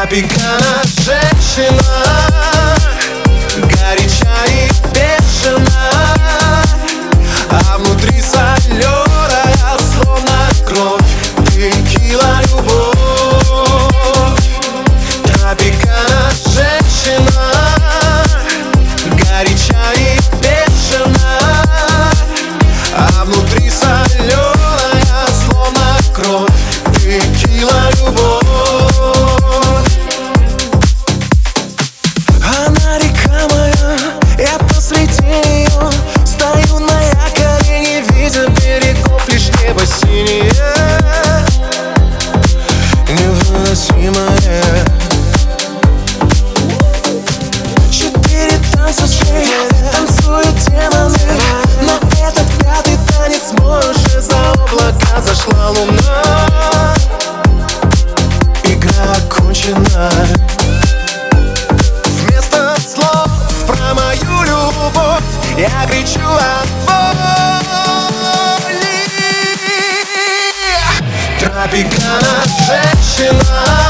Тропикана женщина, горяча и бешена, а внутри соленая, словно кровь, текила любовь. Тропикана женщина, горяча и бешена, а внутри соленая, словно кровь, текила любовь. Она река моя, я посреди нее стою на якоре, не видя берегов, лишь небо синее, невыносимое. 4 танца в шее, танцуют демоны, но этот пятый танец мой уже за облака зашла луна. Игра окончена. Вместо слов про мою любовь я кричу от боли. Тропикана женщина,